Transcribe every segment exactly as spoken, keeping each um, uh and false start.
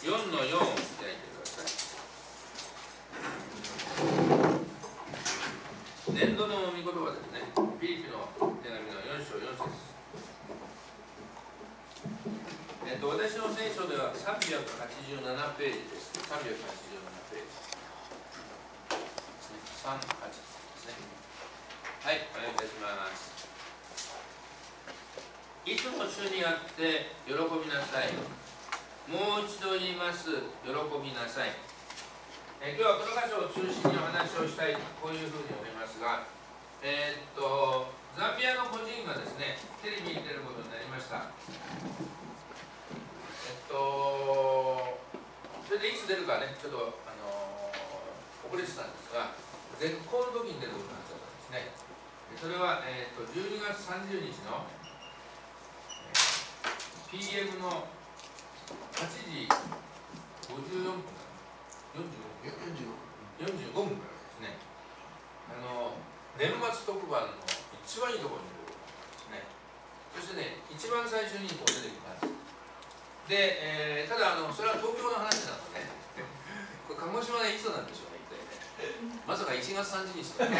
よんのよんを開いてください。年度の御言葉ですね。ピリピの手紙のよん章よん節。えっと、私の聖書ではさんびゃくはちじゅうななページです。さんびゃくはちじゅうななページ。さんはちですね。はい、お願いいたします。いつも主にあって喜びなさい。もう一度言います。喜びなさい。え今日はこの箇所を中心にお話をしたい、こういうふうに思いますが、えー、っと、ザンビアの個人がですね、テレビに出ることになりました。えっと、それでいつ出るかね、ちょっと、あのー、遅れてたんですが、絶好の時に出ることになっちゃったんですね。それは、えー、っとじゅうにがつさんじゅうにちの ピーエム のはちじごじゅうよんぷんかな、よんじゅうごふんからですね、あの年末特番の一番いいところに出ることなんですね。そしてね、一番最初にこう出てきます。で、えー、ただあの、それは東京の話なので、これ鹿児島でいつなんでしょうね、一体ね。まさかいちがつさんじゅうにちとか。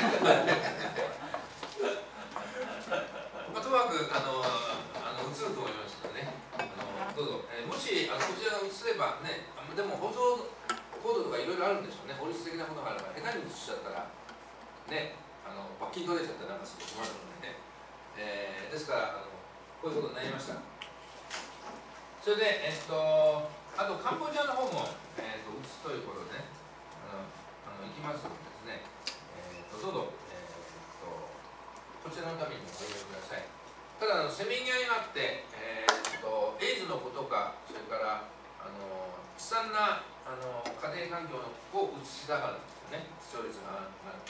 まあ、ともかくあのあの映ると思いますのでね、あのどうぞ、えー、もしあのこちらが映ればね、あでも放送コードとかいろいろあるんでしょうね、法律的なものがあるから、下手に映しちゃったら、ね、あの罰金取れちゃったらなんかすごい困るのでね、えー、ですからあの、こういうことになりました。それで、えっと、あとカンボジアの方も、えっと、映すということでね、あのあの行きますのでですね、えっと、どうぞ、えっと、こちらのためにご利用ください。ただあの、せめぎ合いがあって、えー、っとエイズのことか、それからあの悲惨なあの家庭環境を映したがるんですよね、視聴率が上がるから。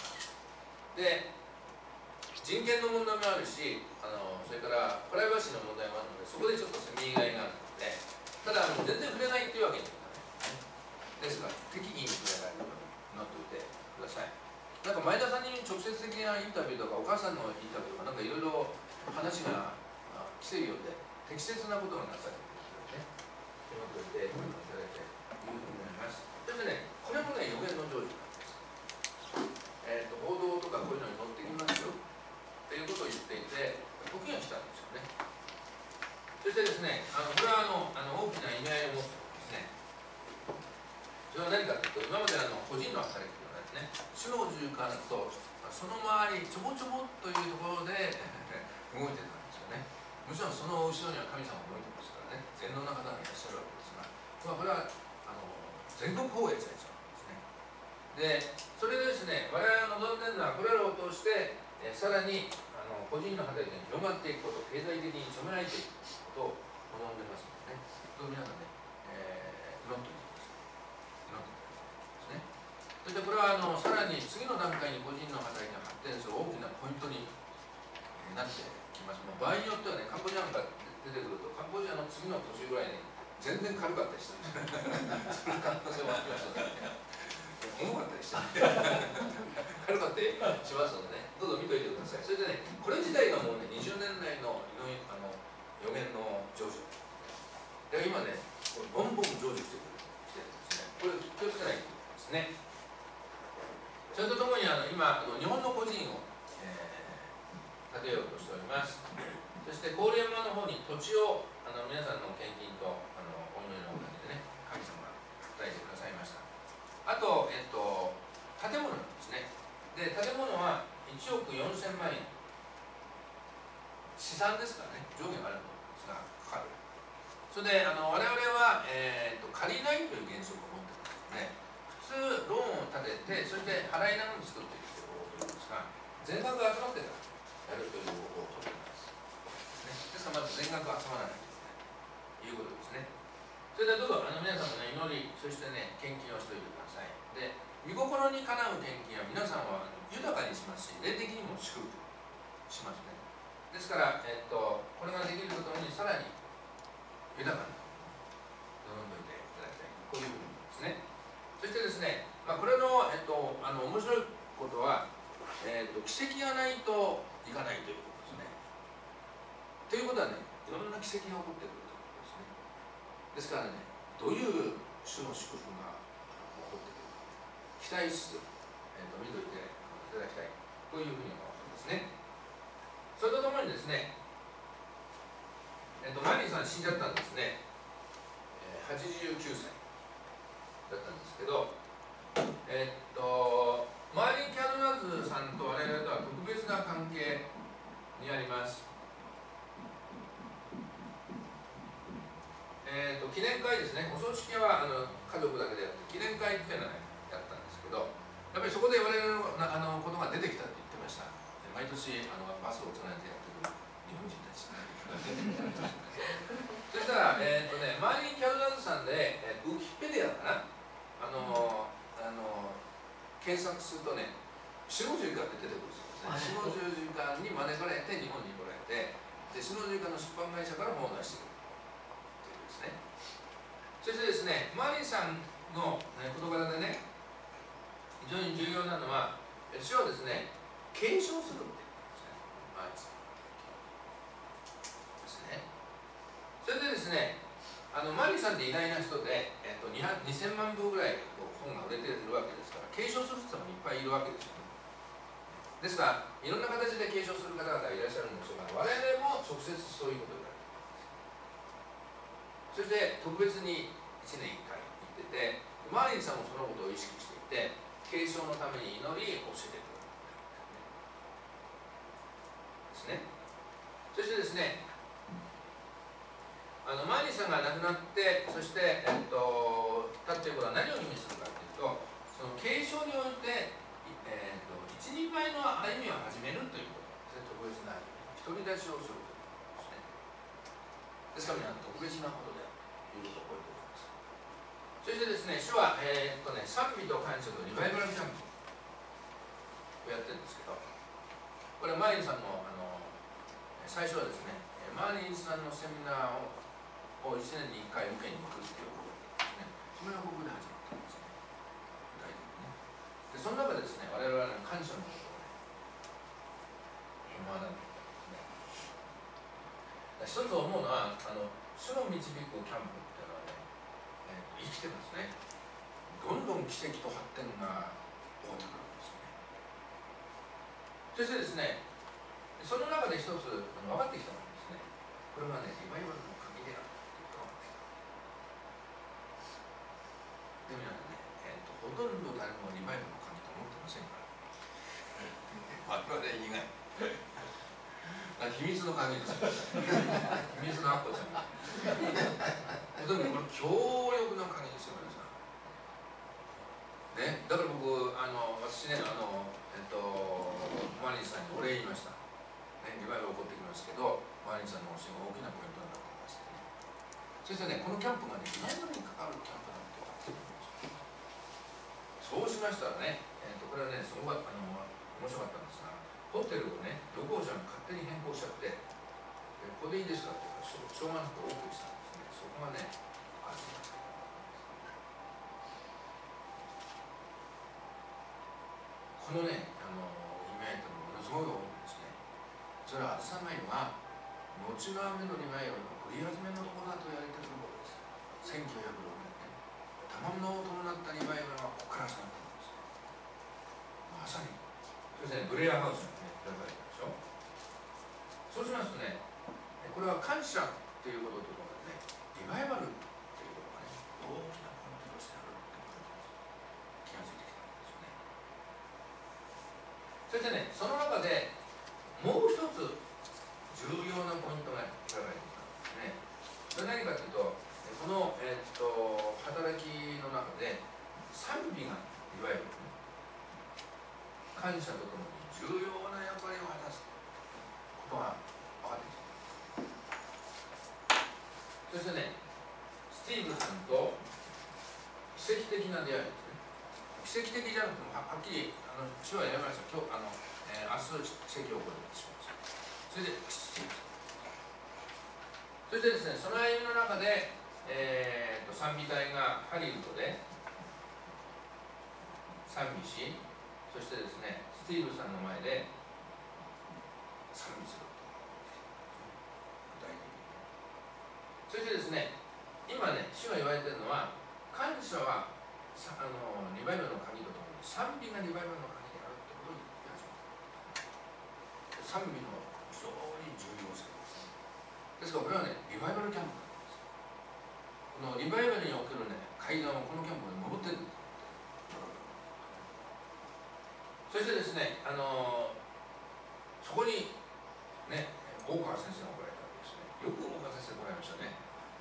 で、人権の問題もあるし、あのそれからプライバシーの問題もあるので、そこでちょっとせめぎ合いがあるので、ただあの全然触れないというわけにはいかないですから、適宜に触れないようになっておいてください。なんか前田さんに直接的なインタビューとか、お母さんのインタビューとか、なんかいろいろ話が来ているようで、適切なことがなされているのでね、手元でご覧いただいていると思います。そしてね、これもね、予言の成就なんです。えーと、報道とかこういうのに乗ってきますよということを言っていて、時が来たんですよね。そしてですね、あのこれはあのあの大きな意味合いを持ってですね、それは何かというと、今まであの個人の働きではないですね、主の十字架とその周りちょぼちょぼというところで動いてたんですよね。もちろんその後ろには神様が動いてますからね、全能な方がいらっしゃるわけですが、まあ、これはあの全国放映されちゃうんですね。で、それでですね、我々が望んでいるのは、これらを通して、えさらにあの個人の働きに広がっていくこと、経済的に染められていくことを望んでますのでね、どう皆さんね、えー、祈っていきます。祈っていきますね。そしてこれはあのさらに次の段階に個人の働きが発展する大きなポイントになってきます。まあ、場合によってはね、カンボジアなんか出てくると、カンボジアの次の年ぐらいに全然軽かったりして、その可能性もありますので、重かったりして、軽かったりしますのでね、どうぞ見といてください。それでね、これ自体がもうね、にじゅうねんだいのあの予言の成就。で今ね、ボンボン成就してくるしてるんですね。これ気をつけないといけないですね。それとともにあの今あの日本の個人を、えー、建てようとしております。そして郡山の方に土地をあの皆さんの献金とあのお祈りのおかげでね、神様が与えてくださいました。あと、えっと、建物なんですね。で、建物はいちおくよんせんまんえん。資産ですからね、上限があると思うんですが、かかる。それで、あの我々は、えー、と借りないという原則を持ってますので、普通、ローンを立てて、そして払いながら作っていくということですが、全額集まってからやるという方法を取っています。ですから、まず全額集まらないということですね。それでどうぞ、あの皆さんの、ね、祈り、そしてね、献金をしておいてください。で、御心にかなう献金は皆さんは豊かにしますし、霊的にも祝福しますね。ですから、えっと、これができるとともに、さらに豊かに望んでおいていただきたい。こういうふうにですね。そしてですね、まあ、これの、えっと、あの面白いことは、えっと、奇跡がないといかないということですね。ということはね、いろんな奇跡が起こってくるということですね。ですからね、どういう手主の祝福が起こってくる、期待しつつ、えー、と見といていただきたい、こういうふうに思うんですね。それとともにですね、えー、とマリーさん死んじゃったんですね、えー、はちじゅうきゅうさいだったんですけど、えー、っとマーリー・キャドナーズさんと我々とは特別な関係にあります。えー、と記念会ですね、お葬式はあの家族だけでやって記念会っていうのを、ね、やったんですけど、やっぱりそこで我々のあのことが出てきたって言ってました。毎年あのバスをつないでやってくる日本人たちそしたら、えーとね、マーリー・キャドナーズさんで、えー、ウィキペディアかな、あのあの検索するとね、下十字架って出てくるそうですね。下十字架に招かれて日本に来られて、で下十字架の出版会社から本を出してくるというですね。そしてですね、マーリーさんの、ね、事柄でね、非常に重要なのは、主はですね、継承するって言うんですね、マーリーさんですね。それでですね、あのマリーさんって偉大な人で、えっと、にせんまんぶぐらい本が売れているわけですから、継承する人もいっぱいいるわけですよね。ですからいろんな形で継承する方々がいらっしゃるんですが、我々も直接そういうことを言われています。そして特別にいちねんいっかい行ってて、マリーさんもそのことを意識していて、継承のために祈り教えてくれるですね。そしてですね、あのマーリーさんが亡くなって、そして、えっと、立っていることは何を意味するかというと、その継承において、えっと、一人前の歩みを始めるということ、特別な独り立ちをするということですね。ですから皆さん特別なことであるということを覚えておきます。そしてですね、主は、えー、っとね、賛美と感謝のリバイバルキャンプをやってるんですけど、これはマーリーさんの、あの最初はですね、マーリーさんのセミナーををいちねんにいっかい受けに行くっていうことですね。それがここで始まったんですね。具体的にね。で、その中でですね、我々は、ね、感謝のことをね、学んでいくんですね。一つ思うのは、あの主の導くキャンプっていうのはね、えー、生きてますね。どんどん奇跡と発展が起こってくるんですよね。そしてですね、その中で一つ分かってきたのはですね、これはね、リバイバルの鍵である。でもね、えーと、ほとんど誰もリバイバルの鍵と思ってませんから。我々以外。秘密の鍵ですよ。秘密のアッコちゃん。でもこれ強力な鍵ですよ、皆さん。ね、だから僕、あの私ね、あの、えっと、マリーさんにお礼言いました。ね、リバイバル起こってきますけど、マリーさんの教えが大きなポイントになってましてね。そしてね、このキャンプがね、リバイバルに関わるキャンプだって分かってるんですよ。そうしましたらね、えー、とこれはね、すごくあの面白かったんですが、ホテルをね、旅行者が勝手に変更しちゃって、ここでいいですかって言うから、しょうがなく OK したんですね。そこがね、あるんだ。このね、あの意味合いってものすごい多いんですね。それはあずさないのは、後の雨のリバイバルの降り始めのところだと言われているところです。せんきゅうひゃくろくねんね、賜物を伴ったリバイバルはここから始まったんです。まさに。そしてね、ブレアハウスのね、リバイバルでしょ。そうしますとね、これは感謝ということとともにね、リバイバルということがね、大きなポイントとしてあるということに気がついてきたんですよね。そしてね、その中でもう一つ重要なポイントが書かれていたんですね。それ何かというと、この、えー、っと働きの中で賛美がいわゆる、ね、感謝とともに重要な役割を果たすことが分かってきた。そしてね、スティーブさんと奇跡的な出会いですね。奇跡的じゃなくても は, はっきりあの主はやりました。今日あの、えー、明日奇跡を起こるとします。それでスティーブさん。そしてですね、その歩みの中で、えー、と賛美隊がハリウッドで賛美し、そしてですね、スティーブさんの前で賛美すると。具体的に。そしてですね、今ね、主が言われているのは、感謝者はさあのリバイバルの鍵とともに賛美がリバイバルの鍵であるってことを言って始めた。賛美の非常に重要性です。ですからこれはねリバイバルキャンプなんです。このリバイバルにおけるね階段をこのキャンプに登ってるんです。そしてですね、あのそこにね大川先生が来られたわけですね。よく大川先生来られましたね。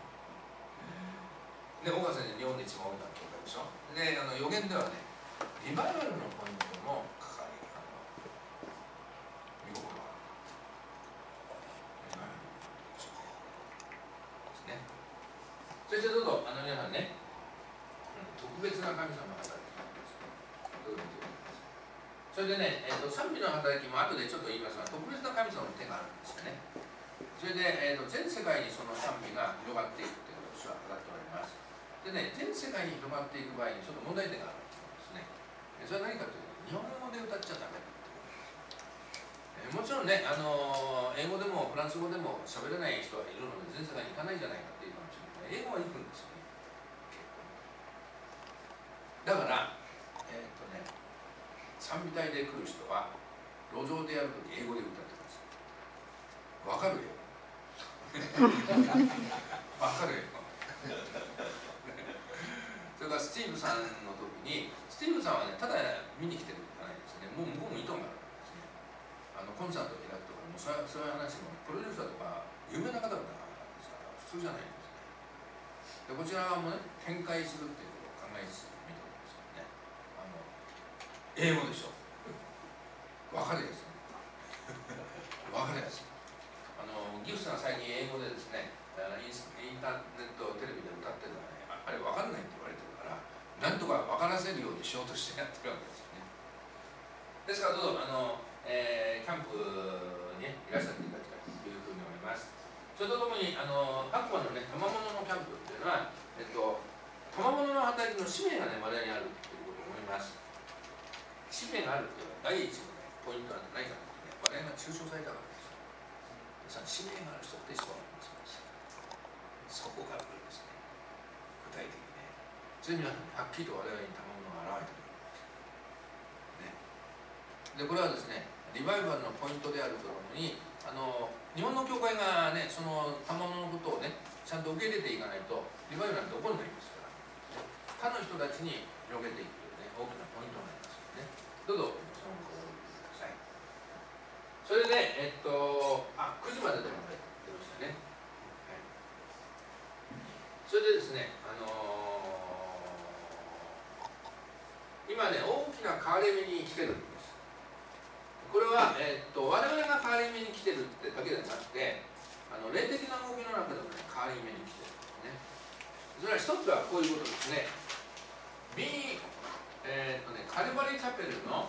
で大川先生日本で一番多いなってことでしょ。であの予言ではねリバイバルのポイントもかかりあの見心があるリバイバルのポイントですね。そしてどうぞあの皆さんね、うん、特別な神様の働きがありますね。どうぞ見てください。それでね、えー、と賛美の働きも後でちょっと言いますが特別な神様の手があるんですよね。それで、えー、と全世界にその賛美が広がっていくということを私は語っております。でね、全世界に広がっていく場合にちょっと問題点があるんですね。それは何かというと日本語で歌っちゃダメだということです。えー、もちろんね、あのー、英語でもフランス語でも喋れない人がいるので全世界に行かないんじゃないかっていうかもしれない。英語は行くんですよね。だからえっ、ー、とね賛美隊で来る人は路上でやるとき英語で歌ってます。わかるよ。わかるよ。それからスティーブさんの時にスティーブさんはねただ見に来てるんじゃないですね。もう向こうも意図があるんですね。あのコンサートを開くとかもうそういう話もプロデューサーとか有名な方々ですから普通じゃないんですね。でこちら側もね展開するっていうことを考えつつ見てるんですけどね。あの英語でしょ。わかるやつ。わかるやつ。あのギフスが最近英語でですね、インターネットテレビで歌ってるのはね、あれわかんないって言われてるから、なんとかわからせるようにしようとしてやってるわけですよね。ですからどうぞあの、えー、キャンプにいらっしゃっていただきたいというふうに思います。それとともにあの白馬のね賜物のキャンプっていうのは、えっと賜物の働きの使命がね我々にあるということを思います。使命があるというのは第一の、ね、ポイントは何かというとね、我々が抽象されたからです。皆さん使命がある人って人がいます。そこから来るんですね。具体的にね。それにははっきりと我々に賜物が現れてくるんです。ね、でこれはですね、リバイバルのポイントであるとともに、あの日本の教会がね、その賜物のことをね、ちゃんと受け入れていかないと、リバイバルなんて起こらないんですから、他の人たちに広げていくというね、大きなポイントになりますよね。どうぞ、そのことをください。それで、えっと、あ、くじまででも出ましたね。はい、それでですね、あのー、今ね、大きな変わり目に来てるんです。これは、えっと、我々が変わり目に来てるってだけではなくて、あの霊的な動きの中でも、ね、変わり目に来てるんですね。それは一つはこういうことですね。B、えー、っとね、カルバリーチャペルの、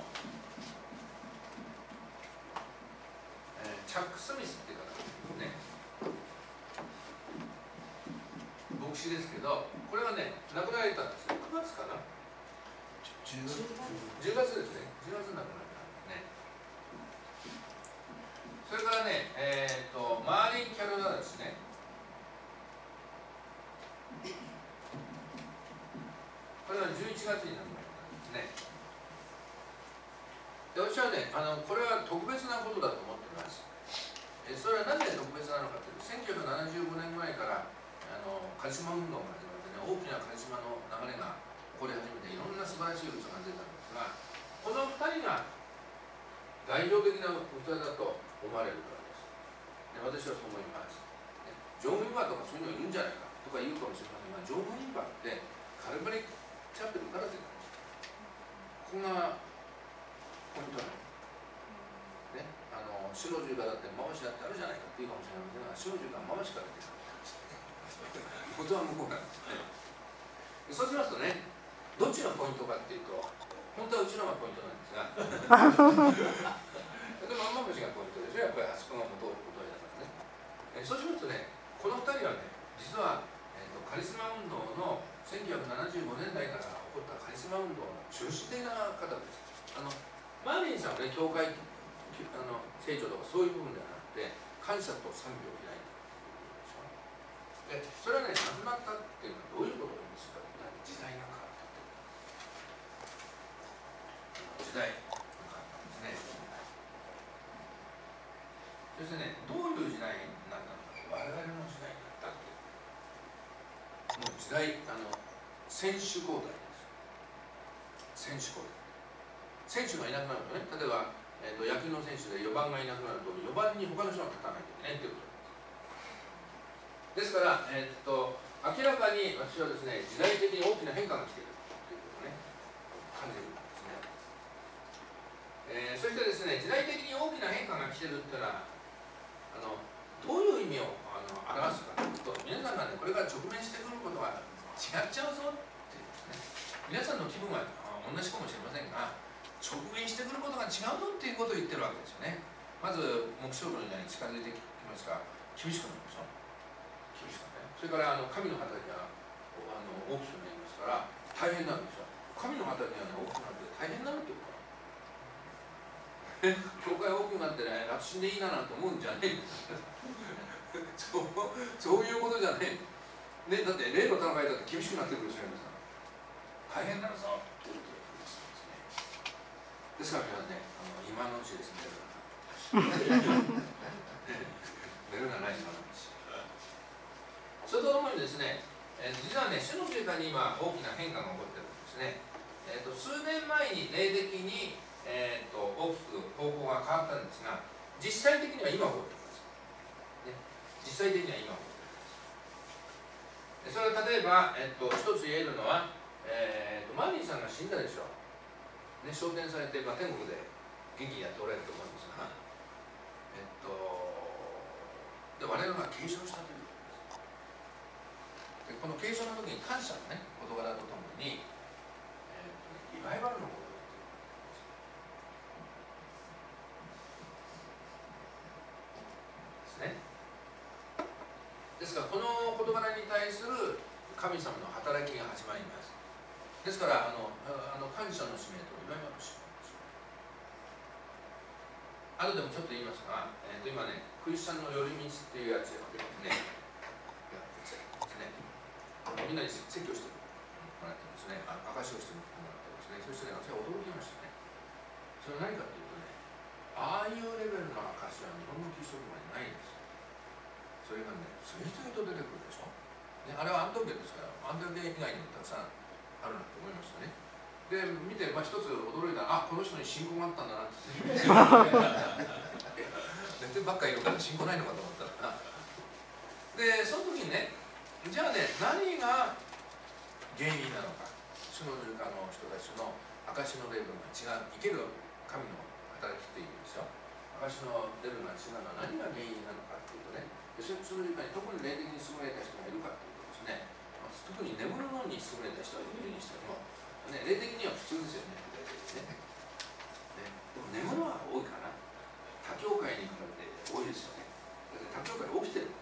えー、チャック・スミスっていう方ですね。牧師ですけど、これはね、亡くなられたんですよ。くがつかな ?じゅうがつですね。じゅうがつに亡くなられたんですね。それからね、えー、とマーリン・キャロラですね。これはじゅういちがつに亡くなったんですね。で私はねあの、これは特別なことだと思っています。えそれはなぜ特別なのかというと、せんきゅうひゃくななじゅうごねんぐらいからあのカリスマ運動が始まってね、大きなカリスマの流れが起こり始めて、いろんな素晴らしい器が出たんですが、このふたりが代表的な器だと思われるからです。で私はそう思います。ジョン・ウィーバーとかそういうのいるんじゃないかとか言うかもしれませんが、ジョン・ウィーバーってカルバリーチャペルから出たんです。ここがポイントなんです。ね、あの白十がだって回しだってあるじゃないかって言うかもしれませんが、白十が回しから出たんです。元は向こうなんですね。そうしますとね、どっちのポイントかっていうと、本当はうちのがポイントなんですが、でもあんま虫がポイントでしょ、やっぱりあそこが元元だからね。えそうしますとね、このふたりはね、実は、えー、とカリスマ運動のせんきゅうひゃくななじゅうごねんだいから起こったカリスマ運動の中心的な方です。あのマーリンさんはね、教会あの成長とかそういう部分ではなくて、感謝と賛美を開いたということでしょ。でそれはね、亡くなったっていうのはどういうことを意味するかというと、時代が大あの選手交代です選手交代選手がいなくなるとね、例えば、えー、と野球の選手でよばんがいなくなるとよばんに他の人が立たないといけないということです。ですから、えー、と明らかに私はですね、時代的に大きな変化が来ているということをね感じるんですね。えー、そしてですね、時代的に大きな変化が来ているっていうのはあのどういう意味をあの表すかというと、皆さんがねこれから直面してくることは違っちゃうぞっていうですね、皆さんの気分は同じかもしれませんが、直面してくることが違うぞっていうことを言ってるわけですよね。まず目標の時代に近づいてきますが厳しくなるでしょ。厳しくなる、ね、それからあの神の働きがあの大きくなりますから大変なんですよ。神の働きが、ね、大きくなって大変になるってこと教会大きくなってね、楽ちんでいいななんて思うんじゃねえそう、そういうことじゃねえ、ね、だって例の戦いだって厳しくなってくるじゃないですか。大変なるぞっていうことですから皆さんね、あの今のうちですね寝るならない今のうち。それとともにですね、えー、実はね、主の経過に今大きな変化が起こってるんですね。えーと、数年前に霊的にえー、と大きく方向が変わったんですが、実際的には今起こっています、ね、実際的には今起こっています。それは例えば、えー、と一つ言えるのは、えー、とマリーさんが死んだでしょう、ね、昇天されて、まあ、天国で元気にやっておられると思うんですが、えっ、ー、とで我々が継承したということです。でこの継承の時に感謝の、ね、事柄とともに、えー、とリバイバルのことですから、この事柄に対する神様の働きが始まります。ですからあのあの感謝の使命とリバイバルの使命です。あとでもちょっと言いますが、えー、と今ねクリスチャンの寄り道っていうやつをやってますね。ですね、みんなに説教してもらってますね、証しをしてもらってますね。そしてね、私は驚きましたね。それは何かというとね、ああいうレベルの証しは日本のキリスト教にないんです。それがね、次々と出てくるでしょ、ね、あれはアントンケですから、アントンケ以外にもたくさんあるなと思いましたね。で、見て、まあ、一つ驚いたら、あ、この人に信仰があったんだなって寝てばっかりいるから信仰ないのかと思ったらで、その時にね、じゃあね、何が原因なのか、主の中の人たちの証のレベルが違う、生ける神の働きっていうんですよ。証のレベルが違うのは何が原因なのかっていうとね、その中に特に霊的に優れた人がいるかというとですね、特に眠るのに優れた人がいるにしても、ね、霊的には普通ですよね、霊的にね。ね、でも眠るのは多いかな。他教会に比べて多いですよね。だって他教会起きてる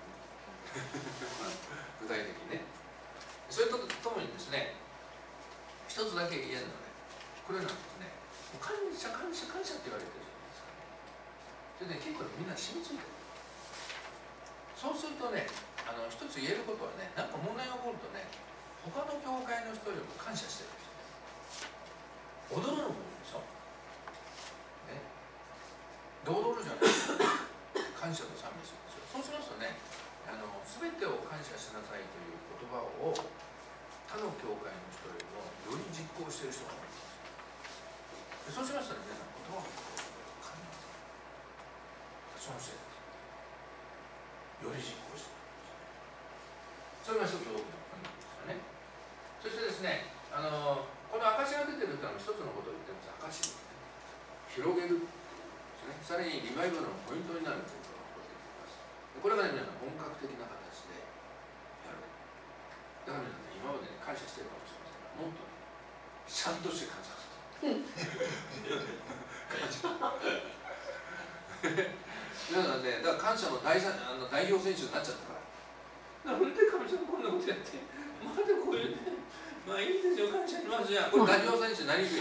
具体的にね。それとともにですね、一つだけ言えるのはね、これなんですね、感謝感謝感謝って言われてるじゃないですか。それで、ね、結構みんな染みついてる。そうするとね、あの一つ言えることはね、なんか問題が起こるとね、他の教会の人よりも感謝してる人、踊るのもいいでしょ、ね、で踊るじゃないですか、感謝と賛美するんですよ。そうしますとね、あの全てを感謝しなさいという言葉を他の教会の人よりもより実行している人が多いんです。そうしますとね、皆さん言葉を感じます。そのせいです。より実行している。それが一つ大きなポイントですよね。そしてですね、あのこの証が出てるというのは一つのことを言ってます。証、広げるということですね。さらにリバイバルのポイントになるということが起こってきます。これがね、皆さん本格的な形でやる。だから皆さんね、今まで、ね、感謝してるかもしれませんが、もっとね、ちゃんとして感謝する。感謝皆さんね、だから感謝の 代, あの代表選手になっちゃったから。なんで神様こんなことやって、まだこういうね、まあいいんですよ、感謝しますじゃん。これ代表選手になりにくい。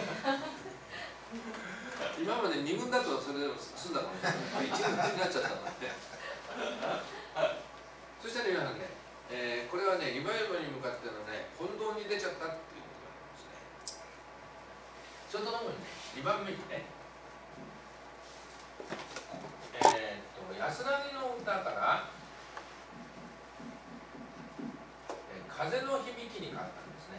今までに軍だとそれで済んだかもしれない。いち軍になっちゃったので。そしたら皆さんね、えー、これはね、リバイバルに向かってのね、混同に出ちゃったっていうことなんですね。それとともにね、にばんめにね、えー、っと安らぎの歌から、えー、 風の響きに変わったんですね。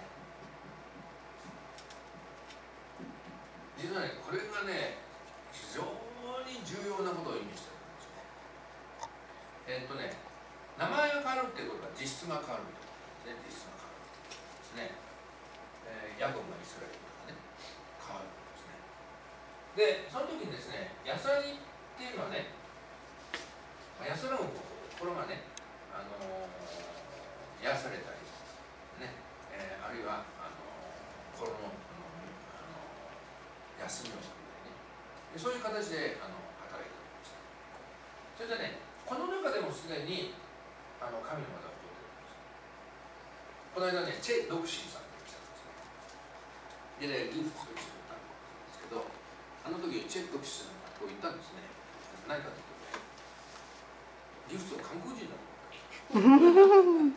実はね、これがね、非常に重要なことを意味してるんですね。えっとね、名前が変わるっていうことは実質が変わるということですね。実質が変わるですね。えー、ヤコブがイスラエルとかね、変わるんですね。で、その時にですね、安らぎっていうのはね、安らぐ心がね、あのー、癒されたり、ね、えー、あるいはあのー、心の、あのー、休みをするね、そういう形であの働いておりました。それでね、この中でもすでにあの神の技を起こっておりました。この間ね、チェ・ドクシーさんが来たんですね。でね、ギフトと一緒に行ったんですけど、あの時チェ・ドクシーさんがこう言ったんですね。何かというとね、ギフトは韓国人だと思った。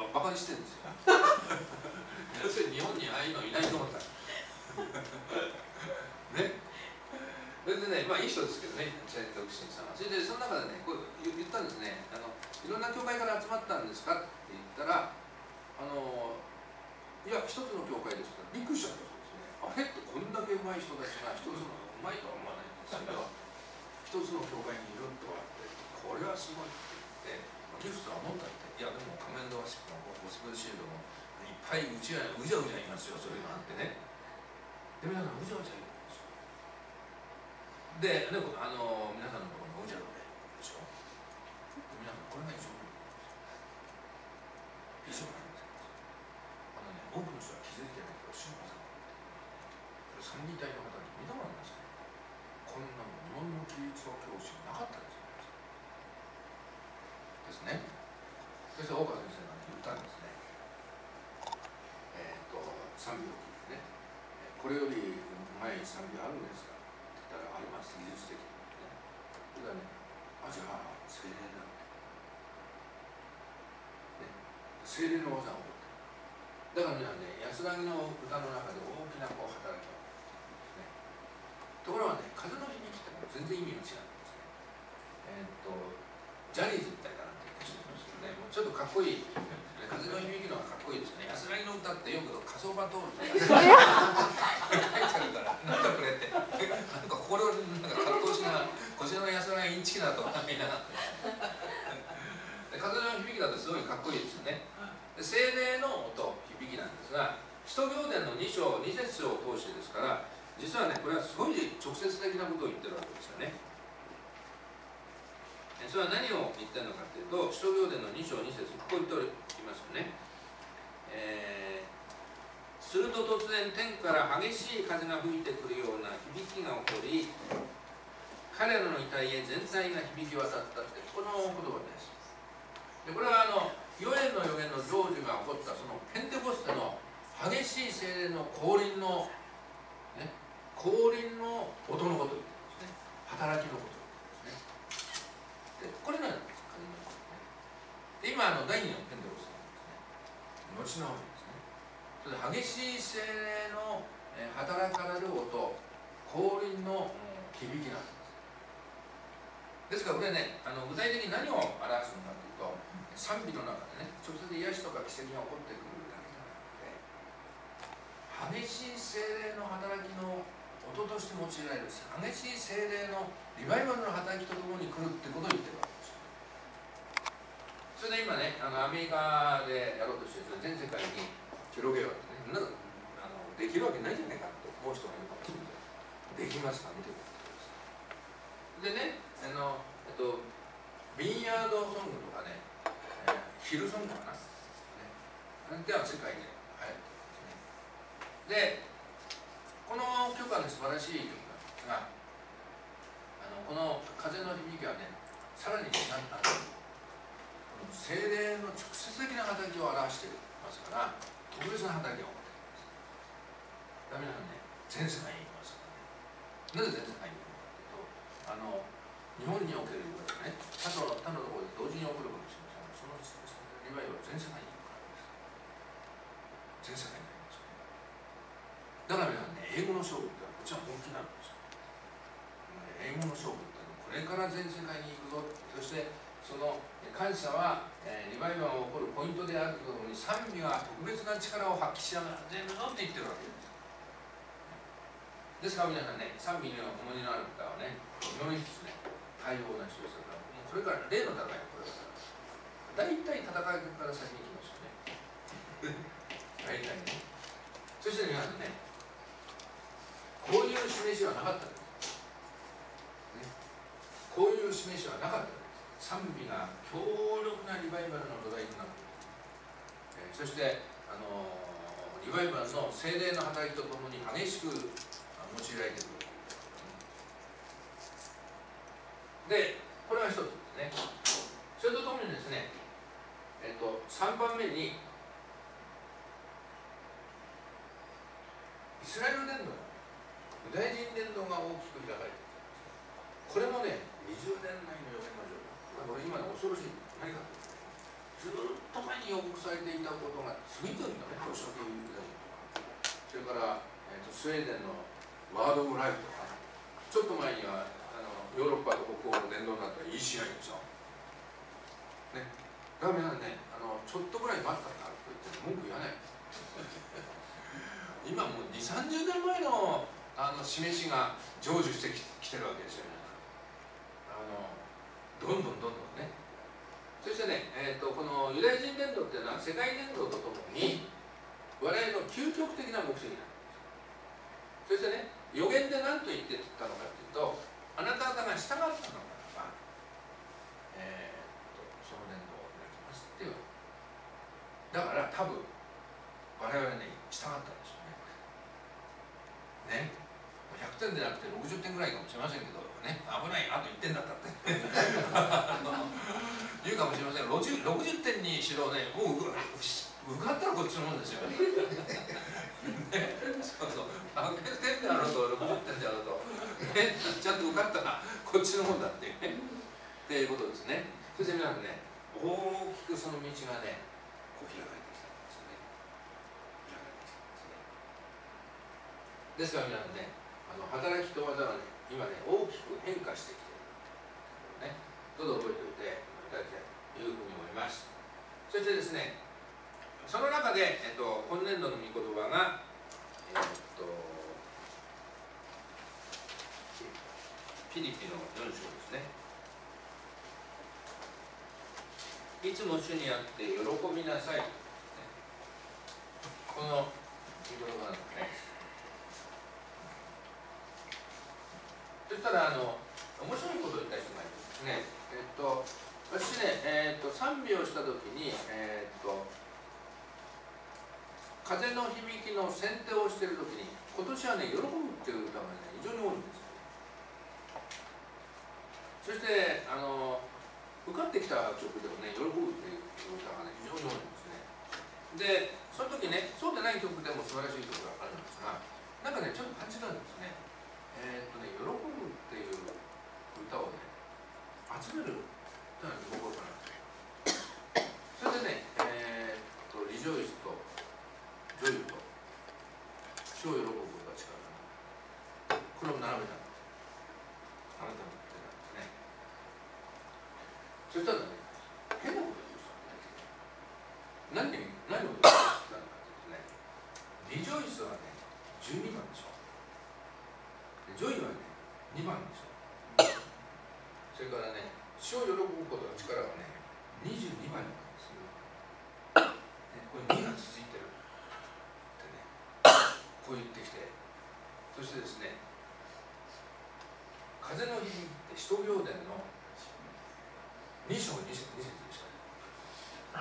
バカにしてるんですよ。要するに日本にああいうのいないと思った。ね。それでね、まあいい人ですけどね、チェ・ドクシーさんは。それでその中でね、こう言ったんですね。あのいろんな教会から集まったんですかって言ったら、あのいや、一つの教会ですとびっくりしちゃったそうですね。あれってこんだけ上手い人たちが一つの上手いとは思わないんですけど、一つの教会にいるとはって、これはすごいって言って、ギフトは思ったって、いや、でも仮面ドワシップもゴスペルシールドもいっぱいうちはうじゃうじゃいますよ、そういうのあってね。で、皆さんうじゃうじゃいるんですよ。で、でもあの皆さんのところもうじゃうじゃでしょ。で、皆さんこれが異常なんですよ。異常なんですよ。あのね、多くの人は気づいてないけど、志麻さん、これ三位一体の方に見たことありますね。こんなものの起立の教師なかったんですよ。ですね。そして大川先生が言ったんですね。えっ、ー、と賛美を聞いてね、これよりうまい賛美あるんですかって言ったら、あります、技術的にね。それからね、あ、じゃあ精霊だ、ね、精霊の技を持ってる。だから皆ね、安らぎの歌の中で大きなこう働きをですね。ところがね、風の響きっても全然意味が違うんですね。えっ、ー、とジャニーズみたいだなって言ってる人いますけどね、もうちょっとかっこいい、風の響きのがかっこいいですよね。安らぎの歌ってよく火葬場通るって書いてあるから、なんだこれって、なんか心なんか葛藤しながら、こちらの安らぎインチキだとかみんな。風の響きだとすごいかっこいいですよね。で、精霊の音、響きなんですが、使徒行伝のに章、に節を通してですから、実はね、これはすごい直接的なことを言ってるわけですよね。それは何を言ってるのかというと、使徒行伝のに章に節、ここ言っておりますよね。えー、すると突然天から激しい風が吹いてくるような響きが起こり、彼らの遺体へ全体が響き渡ったって、この言葉です。で、これはあのヨエルの予言の成就が起こったそのペンテコステの激しい精霊の降臨の、ね、降臨の音のことを言ってるんですね。働きのことを言ってるんですね。で、これなんです、風のことね。で、今あの第二のペンテコステなんですね。後の方ですね。それで激しい精霊の、えー、働かれる音、降臨の、うん、響きなんです。ですからこれね、あの具体的に何を表すのかというと、賛美の中でね、直接癒しとか奇跡が起こってくるだけじゃなくて、激しい精霊の働きの音として用いられる激しい精霊のリバイバルの働きとともに来るってことを言ってるわけですよ。それで今ね、あのアメリカでやろうとして全世界に広げようってね、なんかあのできるわけないじゃないかと思う人がいるかもしれない。できますか、見てください。でね、あの、えっと、ビンヤードソングとかね、えー、ヒルソングかな、ね、では世界で流行ってますね。で、この曲はね、素晴らしい曲なんですが、あのこの風の響きはね、さらに何か精霊の直接的な働きを表していますから、特別な働きを持っています。だから皆さんね、全世界に行きますからね。なぜ全世界に行くのかというと、あの日本におけるリバイバルね、他の他のところで同時に起こるかもしれませんが、そのリバイバルは全世界に行くからです。全世界にありますから。だから皆さんね、英語の勝負ってのはこっちは本気なんですよ。英語の勝負ってのはこれから全世界に行くぞ、そしてその感謝は、えー、リバイバルが起こるポイントであるとともに、賛美が特別な力を発揮しながら全部乗っていってるわけです。ですから皆さんね、賛美に重荷のある方はね、祈りつつね、対応な人ですから、もうこれから例の戦い、これから大体戦いから先に行きますよね。大体ね。そして皆さんね、こういう示しはなかったんです、ね、こういう示しはなかったんです。賛美が強力なリバイバルの土台となっている、えー、そしてあのー、リバイバルの聖霊の働きとともに激しく用いられているで、これが一つですね。それとともにですね、えっと、さんばんめにイスラエル伝道、ユダヤ人伝道が大きく開かれている。これもね、にじゅうねんまえの予言の状態、これ今の恐ろしい、何かずっと前に予告されていたことが次々とね、教書記ユダヤ人とか、それから、えー、とスウェーデンのワード・オブ・ライフとか、ちょっと前にはあのヨーロッパと北欧の伝道になったら イーシーアイ でしょ。ね、だから皆さんね、あのちょっとぐらい待ったんだと言って文句言わない。今もうにじゅう、さんじゅうねんまえのあの示しが成就してきてるわけですよね。あのどんどんどんどんね。そしてね、えー、とこのユダヤ人伝道っていうのは世界伝道とともに我々の究極的な目的なんです。そしてね、予言で何と言ってたのかというと、あなた方が従ったのならば、えー、とその伝道をなりますっていう。だから多分我々ね、従ったんでしょうね。ね、ひゃくてんでなくてろくじゅってんぐらいかもしれませんけどね、危ない、あといってんだったって言うかもしれません。ろくじゅうてんにしろね、もう受かったらこっちのもんですよね。そうそう、ひゃくてんであろうとろくじゅってんであろうと、ね、ちゃんと受かったらこっちのもんだっていうね、っていうことですね。そして皆さんね、大きくその道がね、こう開かれてきたんですよね。開かれてきたんですね。ですから皆さんね、あの働きと技がね、今ね、大きく変化してきている、ね、どうぞ覚えておいていただきたいというふうに思います。そしてですね、その中で、えっと、今年度の御言葉が、えっと、フィリピのよん章ですね。いつも主にあって喜びなさい、ね、この御言葉なんですね。そしたらあの面白いことを言った人がいるんですね。えっと私ね、えっと賛美をしたときに、えっと風の響きの選定をしているときに、今年はね、喜ぶっていう歌がね、非常に多いんですよ。そしてあの受かってきた曲でもね、喜ぶっていう歌がね、非常に多いんですね。で、その時ね、そうでない曲でも素晴らしい曲があるんですが、なんかね、ちょっと感じたんですね。えー、っとね、喜ぶっていう歌をね、集めるっていうのが心から。それでね、えー、っと、リジョイスと、ジョイと、主を喜ぶことが力だな。これを並べたんです。あなたの手なんですね。そしたらね、変なことを言う人がいて、何、何を言ったのかというとね、リジョイスはね、じゅうにばんでしょ。ジョイはね、にばんでしょ。それからね、主を喜ぶことの力はね、にじゅうにばんなんですよ。ね、これにが続いてるってね、こう言ってきて、そしてですね、風の響きって使徒行伝のに章に節でした。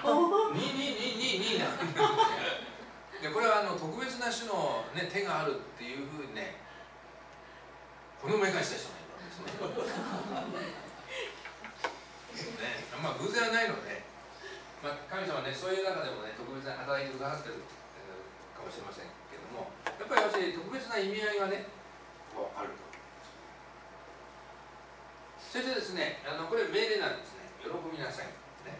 に、に、に、に、になんで、これはあの特別な種の、ね、手があるっていうふうにね、このめかした人がいるわけですね。ね、まあ偶然はないので、まあ、神様はね、そういう中でもね、特別な働いてくださってる、えー、かもしれませんけども、やっぱり私、特別な意味合いがね、こうあると。それでですね、あのこれ命令なんですね。喜びなさい、ね。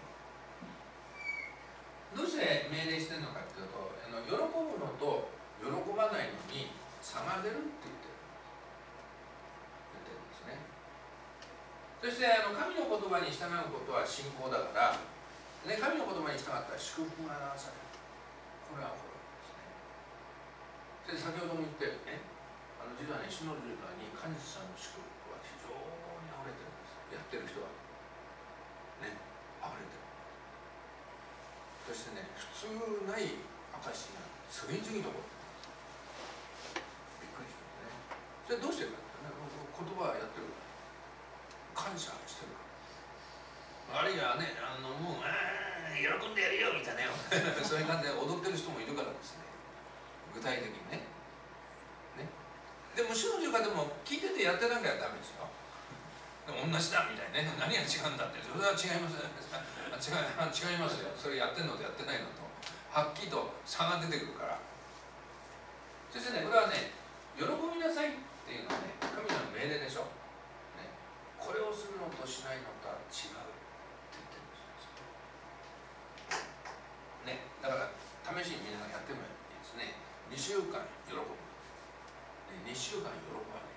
どうして命令してるのかというと、あの喜ぶのと喜ばないのに差が出るって言ってる。言ってるんですね。 そしてあの神の言葉に従うことは信仰だから、ね、神の言葉に従ったら祝福が表される。これはこれですね。で先ほども言ったようにね、あの実はね、主の十字架に神様の祝福は非常に溢れてるんです。やってる人はね、溢れてる。そしてね、普通ない証が次々と起こってびっくりしますね。それどうしてかってね、言葉はやってるから感謝してるから。あるいはね、あのもうあ喜んでやるよみたいなそういう感じで踊ってる人もいるからですね、具体的にね。ね、でも主の十字架でも聞いててやってなきゃダメですよ。でも同じだみたいなね、何が違うんだって、それは違います違い、違いますよ。それやってんのとやってないのとはっきりと差が出てくるから。そしてね、これはね、喜びなさいっていうのはね、神の命令でしょ、ね、これをするのとしないのとは違うって言ってるんですね。だから試しに皆さんやってもいいですね。にしゅうかん喜ぶ、ね、にしゅうかん喜ばない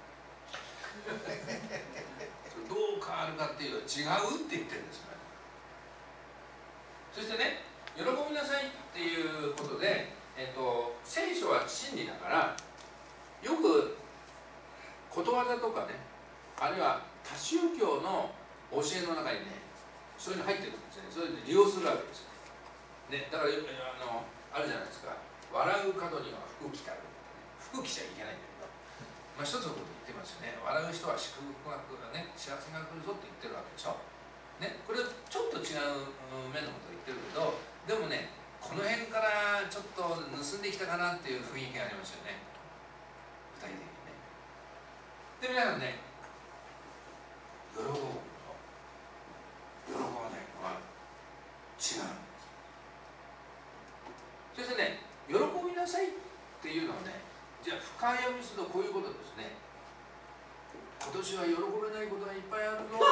どう変わるかっていうと違うって言ってるんですよね。そしてね、喜びなさいっていうことで、えっと、聖書は真理だから、よくことわざとかね、あるいは多宗教の教えの中にね、そういうの入ってるんですね。それで利用するわけですよね。だからあのあるじゃないですか、笑う角には福来たる、福来ちゃいけないんだけど、まあ、一つのこと言ってますよね。笑う人は祝福が来るね、幸せが来るぞって言ってるわけでしょ。ね、これちょっと違う面のことを言ってるけど、でもね、この辺からちょっと盗んできたかなっていう雰囲気がありますよね、具体的にね。で、皆さんね、喜ぶこと喜ばないのは違うんです。そしてね、喜びなさいっていうのはね、じゃあ深読みするとこういうことですね。今年は喜べないことがいっぱいあるの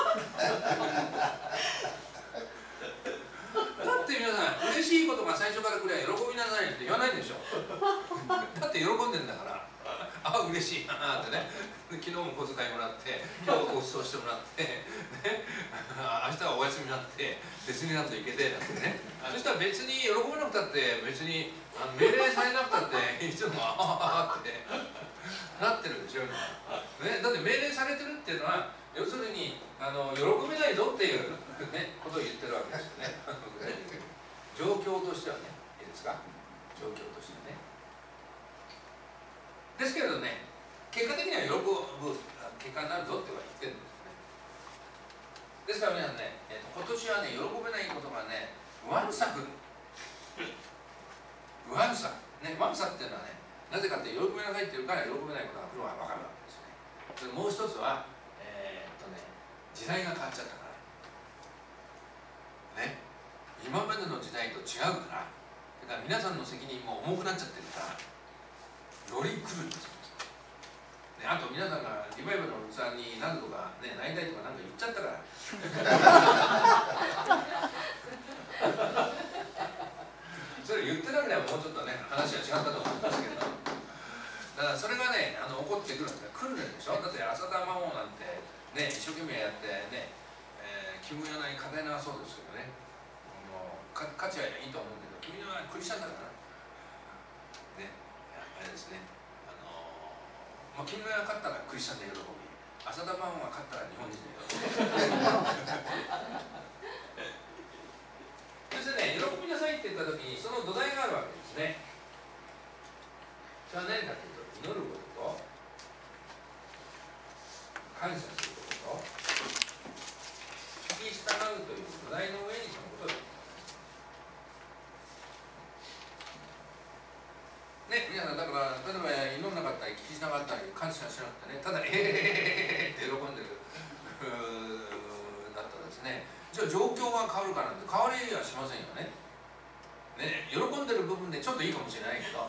だって皆さん、嬉しいことが最初から来れば喜びなさいって言わないでしょだって喜んでんだから、ああ嬉しいなってね、昨日も小遣いもらって、今日ご馳走してもらって、ね、明日はお休みになってディズニーランド行けてなんてね、そしたら別に喜べなくたって別にあの命令されなくたっていつもああってなってるでしょ、ね、だって命令されてるっていうのは要するにあの喜べないぞっていう、ね、ことを言ってるわけですよね状況としてはね、いいですか、状況としてね。ですけれどね、結果的には喜ぶ結果になるぞっては言ってるんですね。ですから皆さんね、えー、今年はね、喜べないことがね、わんさくわんさね、わんさっていうのはね、なぜかって喜べなさいっていうから喜べないことが来るのが分かるわけですよね。それもう一つは、えー、っとね、時代が変わっちゃったからね、今までの時代と違うから、だから皆さんの責任も重くなっちゃってるからより来るんですよ、ね、あと皆さんがリバイバルの器になるとか、ね、なりたいとかなんか言っちゃったからそれ言ってなければもうちょっとね話は違ったと思うんですけど、だからそれがね、あの起こってくるんですから来るんでしょ。だって浅田真央なんてね、一生懸命やってね、えー、キム・ヨナに課題なそうですけどね、もう価値はいいと思うけど、君はクリスチャンだからね、あれですね、あのー、まあ、キム・ヨナが勝ったらクリスチャンで喜び、浅田真央が勝ったら日本人で喜びそしてね、喜びなさいって言った時にその土台があるわけですね。それは何かというと、祈ることと感謝することと聞き従うという土台の上にそのことですね。皆さんだから例えば祈らなかったり聞き従ったり感謝しなくてね、ただえーって喜んでるだったらですね、じゃあ状況が変わるかなんて変わりはしませんよね。ね、喜んでる部分でちょっといいかもしれないけど、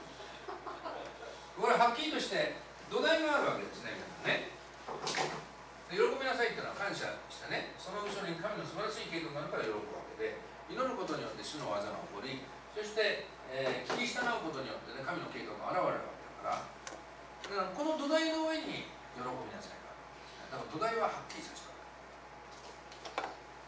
これははっきりとして土台があるわけですね。ね、喜びなさいっていうのは感謝してね、その後ろに神の素晴らしい計画があるから喜ぶわけで、祈ることによって主の技が起こり、そして、えー、聞き従うことによって、ね、神の計画が現れるわけだから、だからこの土台の上に喜びなさいがあるんですね。だから土台ははっきりさせた。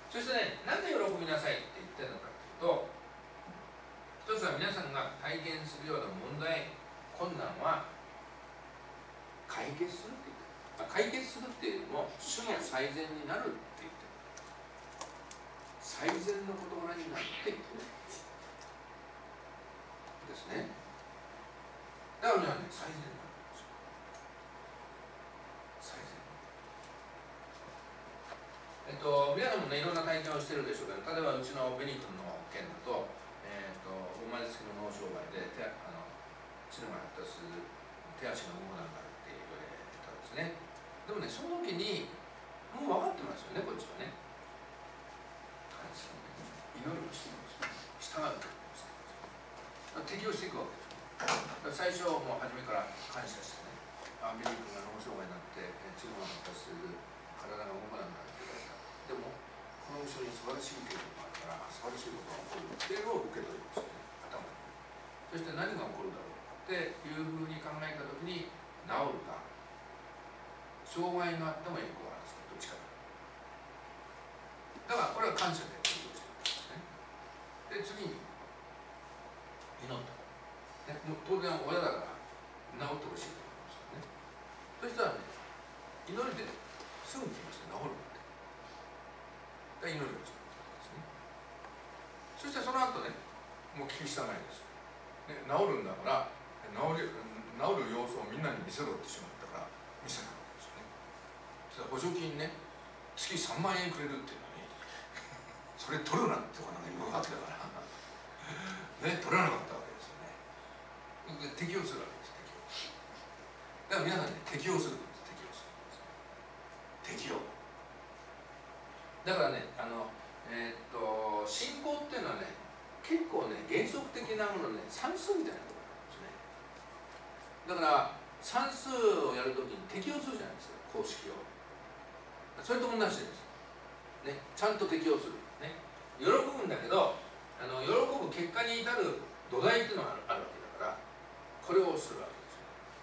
そしてね、なぜ喜びなさいって言ってるのかというと、一つは皆さんが体験するような問題、困難は解決するって言ってる。解決するっていうのも主の最善になるって言ってる。最善の事柄になるって言ってるですね。だから皆さんね、最善なんですよ。最善。えっと、皆さんもね、いろんな体験をしてるでしょうけど、例えばうちのベニ君の件だと、えっと、生まれつきの脳障害で手あの血のが発達する手足が動かなくなるって言われたんですね。でもね、その時にもう分かってますよね、こっちはね。感謝をね、祈りをしていますよ。従うと適応していくわけですよ。最初もう初めから感謝してね、あ、ベニ君が脳障害になって血のが発達する体が動かなくなるって言われた。でもこの後ろに素晴らしい経験があるから素晴らしいことが起こるっていうのを受け取りますよね、頭に。そして何が起こるだろうっていうふうに考えた時に、治るか障害があっても栄光があるんですか、どっちかだ。だからこれは感謝で適応してるんですね。で次に祈った、ね、もう当然親だから治ってほしいと思いますよね。そしたらね、祈りですぐに来ました、治るって。祈りを作るんですね。そしてその後ね、もう聞き従いです、ね、治るんだから治る、治る様子をみんなに見せろってしまったから見せたわけですよね。そしたら補助金ね、月さんまんえんくれるっていうのにそれ取るなってことが言うわけだからね、取らなかったわけですよね。適応するわけです、適応。だから皆さんね、適応するんです、適応するんです。適応。だからね、あの、えー、っと、信仰っていうのはね、結構ね、原則的なものね、算数みたいなところなんですね。だから、算数をやるときに適応するじゃないですか、公式を。それと同じです。ね、ちゃんと適応する。ね、喜ぶんだけど、あの喜ぶ結果に至る土台っていうのがあるわけだから、これをするわけ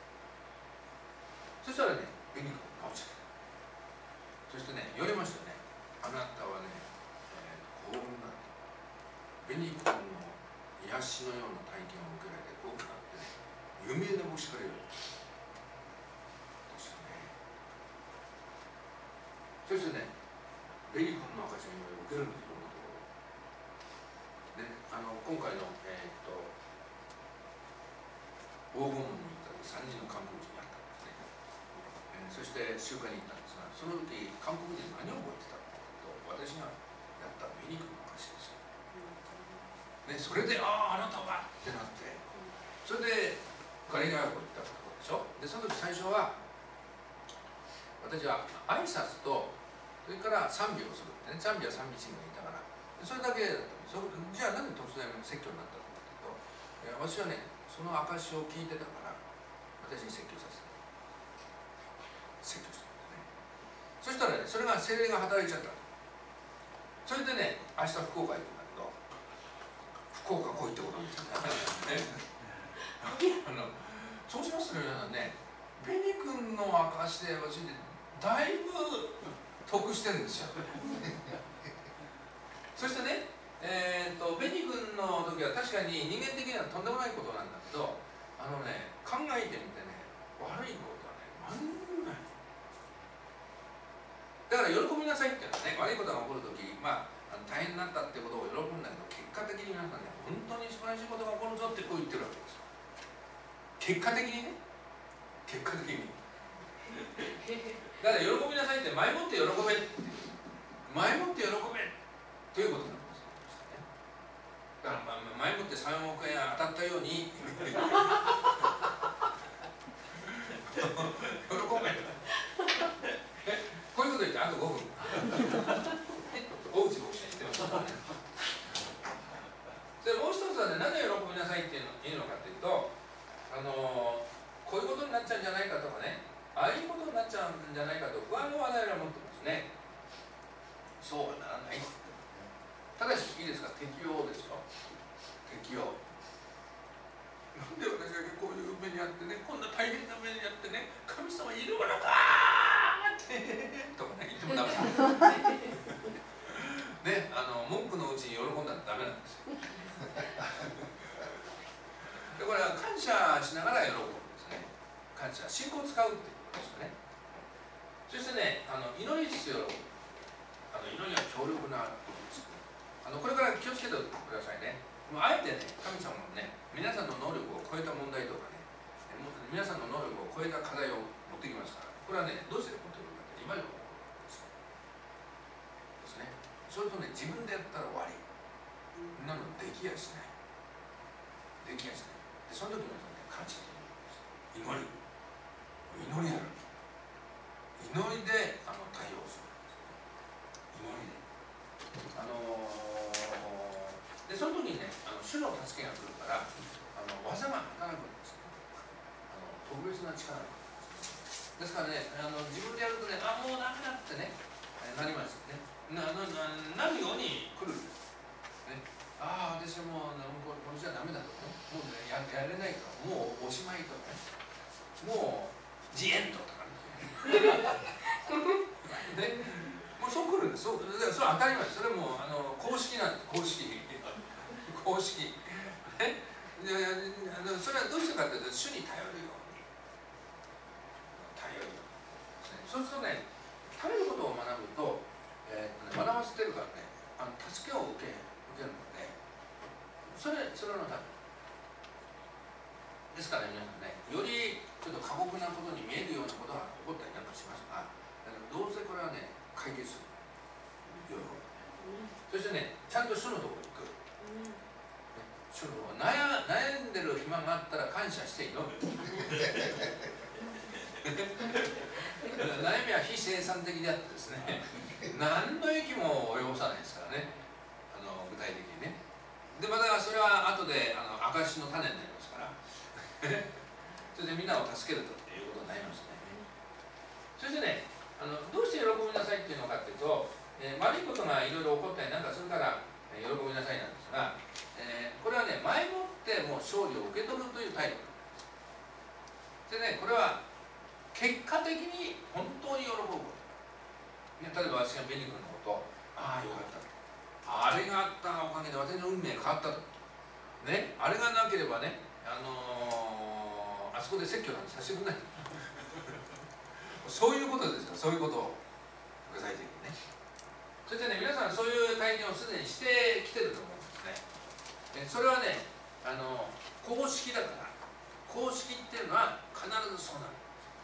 ですよ。そしたらね、ベニ君が治っちゃった。そしてね、言われましたよね。あなたはね、えー、幸運だと。ベニ君の癒しのような体験を受けられて幸運だってね、夢でもしかれるですよね。そしてね、ベニ君の赤ちゃんを受けるんですよ、いろんなところね、あの今回の、えー、っと黄金門に行ったさんにんの韓国人に会ったんですね。えー、そして集会に行ったんですが、その時韓国人何を覚えてたかというと、私がやったベニ君の話ですよ。ね、それで「ああ、あなたは!」ってなって、それでガリガヤ湖行ったってことでしょ。でその時最初は私は挨拶とそれから賛美をするってね、賛美は賛美チームがいたから、それだけだったんです。そじゃあなんで突然説教になったのかというと、えー、私はね、その証を聞いてたから私に説教させた。説教したんですね。そしたらね、それが精霊が働いちゃった。それでね、明日福岡行くんだけど、福岡来いってことなんですよね。あのそうしますと皆さんね、ベニ君の証で私ね、だいぶ得してるんですよ。そしてね、えー、とベニ君の時は確かに人間的にはとんでもないことなんだけど、あのね、考えてみてね、悪いことはね、何にもない。だから喜びなさいっていうのはね、悪いことが起こる時、まあ大変になったってことを喜ぶんだけど、結果的に皆さんね、本当に素晴らしいことが起こるぞってこう言ってるわけですよ。結果的にね、結果的に。だから喜びなさいって、前もって喜べって、前もって喜べということなんですよ。だから、まあ、前もってさんおくえん当たったように喜べ。こういうこと言ってあとごふん。大内牧師に言ってますからね。でもう一つはね、なぜ喜びなさいっていうのいいのかっていうと、あのー、こういうことになっちゃうんじゃないかとかね、ああいうことになっちゃうんじゃないかと不安の話題を持ってますね。そうはならない。ただしいいですか、適応ですよ。適応。なんで私だけこういう目にあってね、こんな大変な目にあってね、神様いるものかーってとかね、言ってもダメだ。ね、 ダメなんですよ。でこれは感謝しながら喜ぶんですね。感謝、信仰を使うっていうことですよね。そしてね、あの祈り必要、あの祈りは強力なことです。あのこれから気をつけてくださいね。もうあえてね、神様のね、皆さんの能力を超えた問題とかね、皆さんの能力を超えた課題を持ってきますから、これはね、どうして持ってくるかって今でもですね。それとね、自分でやったら終わり。そんなのできやしない。できやしない。で、その時のね、感謝祈り。祈りやる。祈りであの対応する。祈りで。あのー、で、その時にね、あの主の助けが来るから、あの技が働くんですね。あの特別な力が。ですからね、あの自分でやるとね、あ、もうダメだってね、なりますよね。な, な, な, なるように来るんです。ね、ああ、私はもうこれじゃダメだとかね、もう、ね、や, やれないとか、もうおしまいとかね、もうジエンドとかね。ね、もうそう来るんです。そう、それは当たり前です。それもあの公式なんです。公式。公式。ね、でそれはどうしてかというと、主に頼るように。頼るように。そうするとね、頼ることを学ぶと、えー、学ばせてるからね、あの助けを受け、受けるので、それ、それのため。ですから、ね、皆さんね、よりちょっと過酷なことに見えるようなことが起こったりなんかしますが、どうせこれはね、解決する。喜ぶ。そしてね、ちゃんと主のところに行く。ね、主の悩悩んでる暇があったら感謝して祈る。悩みは非生産的であってですね、何の益も及ぼさないですからね、あの具体的にね。で、またそれは後であの証の種になりますから、それでみんなを助けるということになりますね。そしてね、あのどうして喜びなさいっていうのかっていうと、えー、悪いことがいろいろ起こったりなんかするから、えー、喜びなさいなんですが、えー、これはね、前もってもう勝利を受け取るという態度でね、これは結果的に本当に喜ぶこと。ね、例えば私がベニ君のことを、ああ、よかったと。あれがあったおかげで私の運命変わったと。ね、あれがなければね、あのー、あそこで説教なんてさせてくれない。そういうことですよ、そういうことを具体的にね。そしてね、皆さんそういう体験をすでにしてきてると思うんですね。それはね、あの公式だから、公式っていうのは必ずそうなる。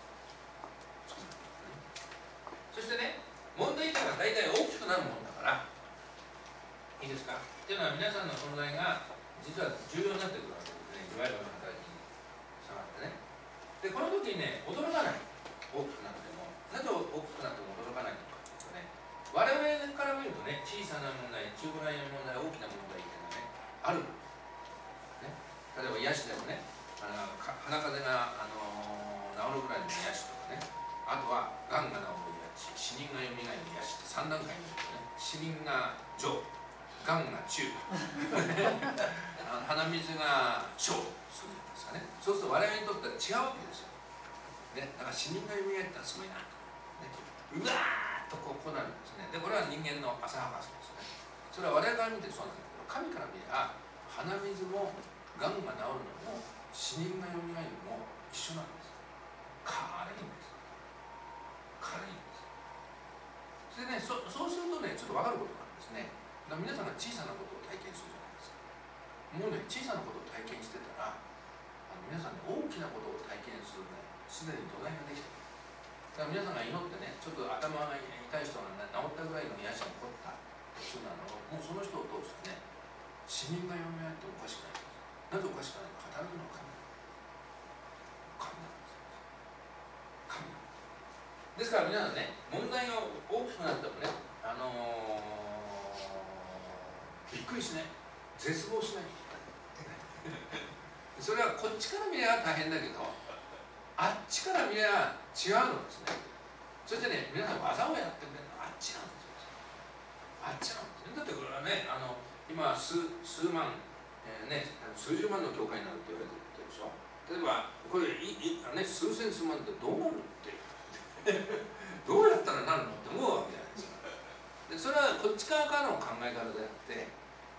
そしてね、問題点が大体大きくなるものだから、いいですか？っていうのは皆さんの存在が実は重要になってくるわけですね。いわゆる働きに下がってね。で、この時にね、驚かない。大きくなっても。なぜ大きくなっても驚かないのかというとね、我々から見るとね、小さな問題、中ぐらいの問題、大きな問題っていうのはね、あるんです。ね、例えば癒しでもね、あの鼻風邪が、あのー、治るぐらいの癒しとかね、あとはがんが治る癒し、死人がよみがえる癒しってさん段階にあるんですね。死人が上、がんが中、鼻水が小するんですかね。そうすると我々にとっては違うわけですよ。ね、だから死人がよみがえったらすごいな、ね、うわーっとこう、こうなるんですね。で、これは人間の浅はかさですね。それは我々から見てそうなんだけど、神から見れば鼻水もがんが治るのも死人がよみがえるのも一緒なんです。軽いんです。軽いんです。それでね、そそうするとね、ちょっと分かることがあるんですね。だから皆さんが小さなことを体験するじゃないですか。もうね、小さなことを体験してたら、あの皆さんね、大きなことを体験するね、すでに土台ができてる。だから皆さんが祈ってね、ちょっと頭が痛い人が、ね、治ったぐらいの癒しが起こったとするなら、もうその人を通してね、死人がよみがえっておかしくない。なぜおかしくないのか、働くのは神。神なんです。神なんです。ですから皆さんね、問題が大きくなってもね、あのー、びっくりしない。絶望しない。それはこっちから見れば大変だけど、あっちから見れば違うのですね。そしてね、皆さん技をやってくれるのはあっちなんですよ。あっちなんですね。だってこれはね、あの今数数万、えーね、数十万の教会になるって言われてるでしょ。例えばこれいい、ね、数千数万ってどうなるってどうやったらなるのって思うわけじゃないですか。でそれはこっち側からの考え方であって、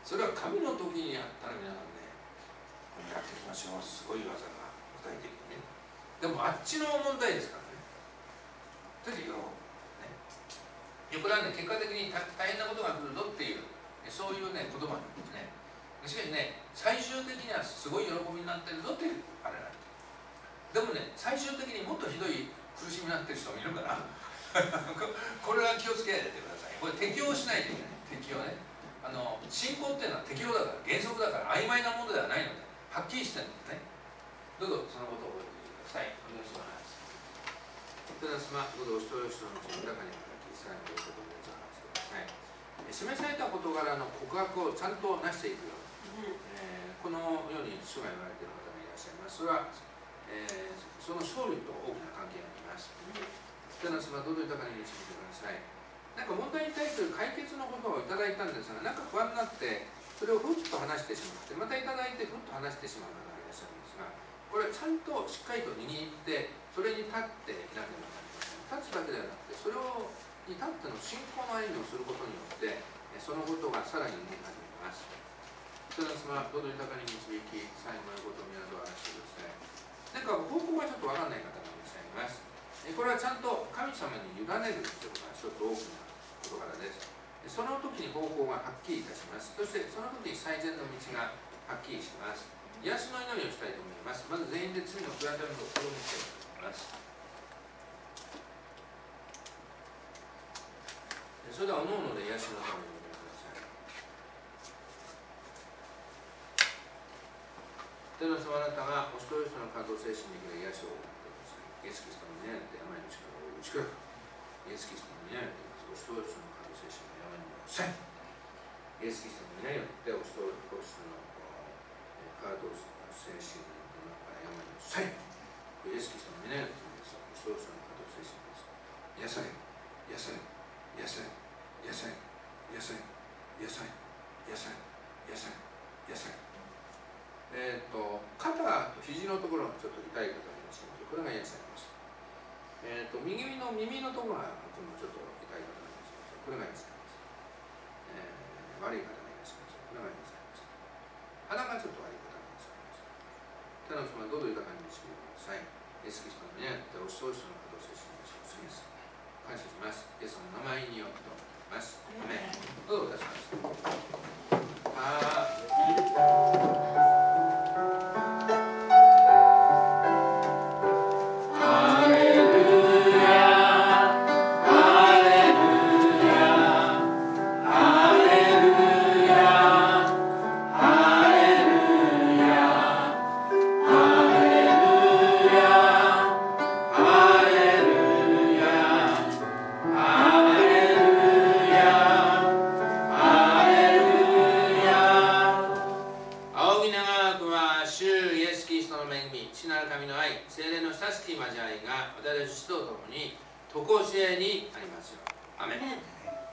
それは神の時にやったら皆さんね、やっていきましょう。すごい技が具体的にね。でもあっちの問題ですからね。とにかくね、これはね、結果的に大変なことが来るぞっていう、そういうね、言葉なんですね。しかしね、最終的にはすごい喜びになってるぞっていうあれなんです。でもね、最終的にもっとひどい苦しみになってる人もいるからこれは気をつけてください。これ適応しないといけない。適応ね。あの信仰っていうのは適応だから、原則だから曖昧なものではないので、はっきりしてるんですね。どうぞそのことを覚えてください。お願いします。テナスマ、どうぞお一人お一人のうちに中に働き、さらにどうぞお願いします。示された事柄の告白をちゃんとなしていくように、えー、このように主が言われている方がいらっしゃいます。それは、えー、その勝利と大きな関係があります。テナスマ、どうぞ豊かに導いてください。なんか問題に対する解決のことをいただいたんですが、なんか不安になって、それをふっと話してしまって、またいただいてふっと話してしまう方がいらっしゃるんですが、これはちゃんとしっかりと握って、それに立っていなければなりません。立つだけではなくて、それをに立っての信仰の歩みをすることによって、そのことがさらに見え始めます。テナスマ、どうぞ豊かに導き、最後のことを皆と表してください。なんか方向がちょっとわからない方がいらっしゃいます。これはちゃんと神様に委ねるということが一つ大きな事柄です。その時に方向がはっきりいたします。そしてその時に最善の道がはっきりします。癒しの祈りをしたいと思います。まず全員で罪の悔い改めを心にしています。それではおのおので癒しのためにお願いください。天の様、あなたがお一人一人の感動精神に生きる癒しを行ってください。イエス・キリストの皆によって病の力を打ち砕く。イエス・キリストの皆によってお一人一人の感動精神の病にもせん。イエス・キリストの皆によってお一人一人の感動精神の病にもせん。イエス・キリストの皆によってお一人一人の感動精神です。癒され、癒され、癒され。癒せ、癒せ、癒せ、癒せ、癒せ、癒せ。えっと、肩と肘のところがちょっと痛い方がいらっしゃいます。これが癒されます。えっと、右耳の耳のところがちょっと痛い方がいらっしゃいます。これが癒されます。えー、悪い方がいらっしゃいます。これが癒されます。鼻がちょっと悪い方がいらっしゃいます。天の様、どうぞ豊かに導いてください。イエス・キリストの皆によってお一人一人の可動性心をします。感謝します。イエスの名前によってます。アメン。どうぞお出します。あとこしえにありますよ。アメン。